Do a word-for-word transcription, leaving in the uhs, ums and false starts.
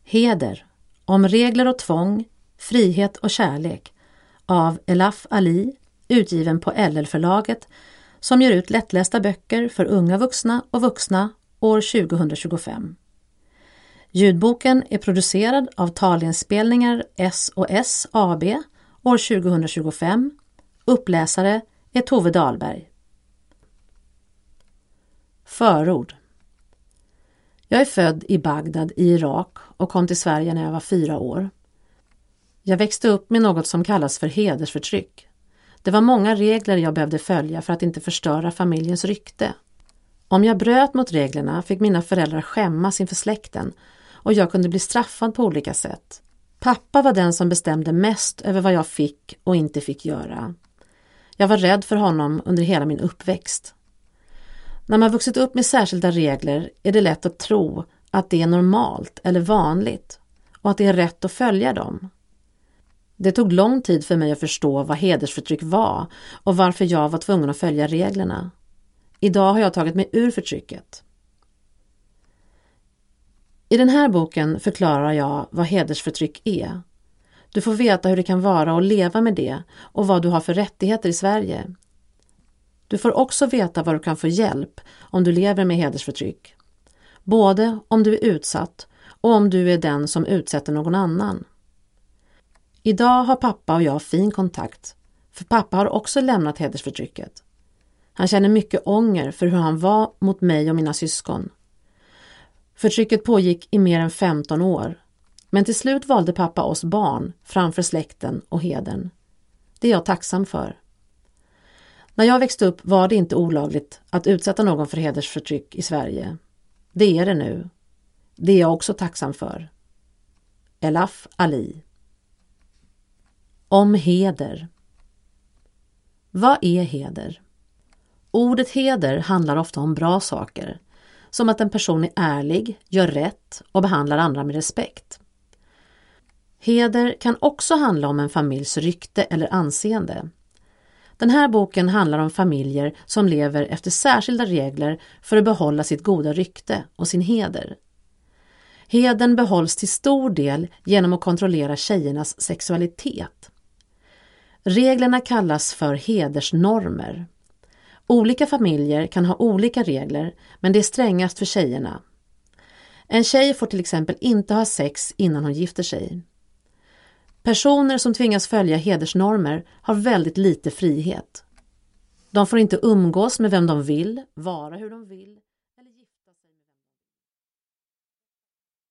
Heder, om regler och tvång, frihet och kärlek av Elaf Ali, utgiven på L L-förlaget som ger ut lättlästa böcker för unga vuxna och vuxna år tjugohundratjugofem. Ljudboken är producerad av Talinspelningar S och S A B år tjugohundratjugofem. Uppläsare är Tove Dahlberg. Förord. Jag är född i Bagdad i Irak och kom till Sverige när jag var fyra år. Jag växte upp med något som kallas för hedersförtryck. Det var många regler jag behövde följa för att inte förstöra familjens rykte. Om jag bröt mot reglerna fick mina föräldrar skämmas inför släkten och jag kunde bli straffad på olika sätt. Pappa var den som bestämde mest över vad jag fick och inte fick göra. Jag var rädd för honom under hela min uppväxt. När man vuxit upp med särskilda regler är det lätt att tro att det är normalt eller vanligt och att det är rätt att följa dem. Det tog lång tid för mig att förstå vad hedersförtryck var och varför jag var tvungen att följa reglerna. Idag har jag tagit mig ur förtrycket. I den här boken förklarar jag vad hedersförtryck är. Du får veta hur det kan vara att leva med det och vad du har för rättigheter i Sverige. Du får också veta var du kan få hjälp om du lever med hedersförtryck. Både om du är utsatt och om du är den som utsätter någon annan. Idag har pappa och jag fin kontakt, för pappa har också lämnat hedersförtrycket. Han känner mycket ånger för hur han var mot mig och mina syskon. Förtrycket pågick i mer än femton år, men till slut valde pappa oss barn framför släkten och hedern. Det är jag tacksam för. När jag växte upp var det inte olagligt att utsätta någon för hedersförtryck i Sverige. Det är det nu. Det är jag också tacksam för. Elaf Ali. Om heder. Vad är heder? Ordet heder handlar ofta om bra saker, som att en person är ärlig, gör rätt och behandlar andra med respekt. Heder kan också handla om en familjs rykte eller anseende. Den här boken handlar om familjer som lever efter särskilda regler för att behålla sitt goda rykte och sin heder. Hedern behålls till stor del genom att kontrollera tjejernas sexualitet. Reglerna kallas för hedersnormer. Olika familjer kan ha olika regler, men det är strängast för tjejerna. En tjej får till exempel inte ha sex innan hon gifter sig. Personer som tvingas följa hedersnormer har väldigt lite frihet. De får inte umgås med vem de vill, vara hur de vill.